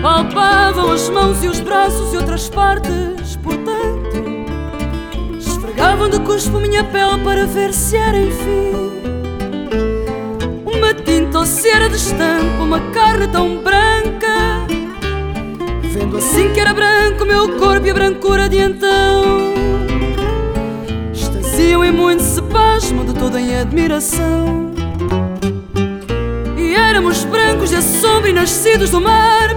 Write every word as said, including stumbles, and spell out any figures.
palpavam as mãos e os braços e outras partes por dentro. Esfregavam de cuspo minha pele para ver se era enfim uma tinta ou se era de estampa, uma carne tão branca. Vendo assim que era branco o meu corpo e a brancura de então, extasiam em muito se pasmo de toda em admiração. E éramos brancos de assombro e nascidos do mar,